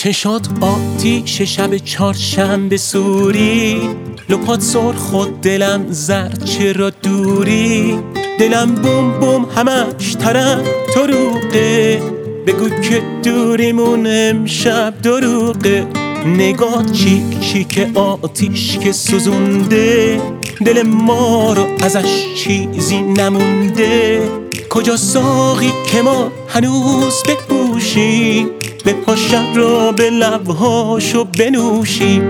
چشات آتیش شب چهارشنبه سوری، لپات سرخ و دلم زرد چرا دوری؟ دلم بوم بوم همش طرف دروغه، بگو که دوریمون امشب دروغه. نگاه چیک چیک آتیش که سوزونده، دل ما رو ازش چیزی نمونده. کجا ساقی که ما هنوز بپوشیم، به پاشم را به لبهاشو بنوشیم.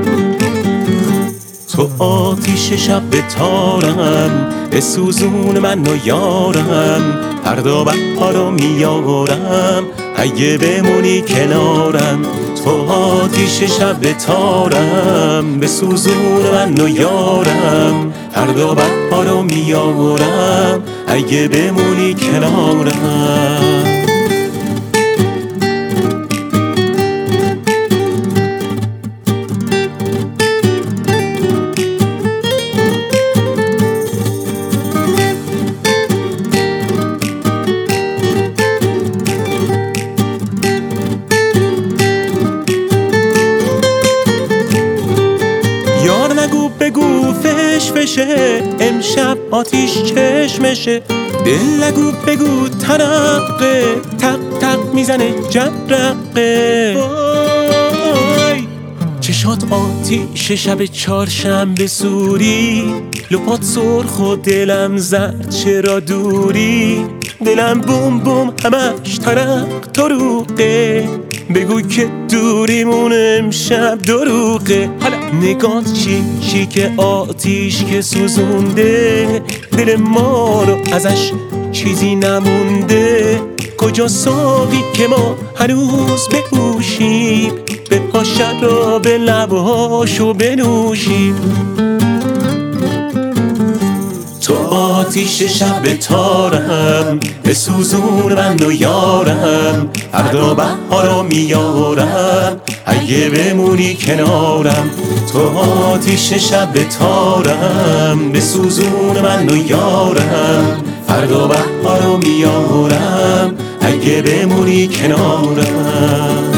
تو آتیش شب به تارم، به سوزون من و یارم، فردا بهار رو میارم اگه بمونی کنارم. تو آتیش شب به تارم، به سوزون من و یارم، فردا بهار رو میارم اگه بمونی کنارم. یار نگو بگو فش فشه، امشب آتیش چشمشه. دل نگو بگو ترقه، تق تق میزنه جرقه. چشات آتیش شب چهارشنبه سوری، لپات سرخ و دلم زرد چرا دوری؟ دلم بوم بوم همش طرق دروغه، بگو که دوریمون امشب دروغه. حالا نگاه چی چی که آتیش که سوزونده، دل ما رو ازش چیزی نمونده. کجا ساقی که ما هنوز بپوشیم، به پاشد را به لبهاشو بنوشیم. تو آتیش شب به تارم، به سوزون من و یارم، فردا بهار رو میارم اگه بمونی کنارم. تو آتیش شب به تارم، به سوزون من و یارم، فردا بهار رو میارم اگه بمونی کنارم.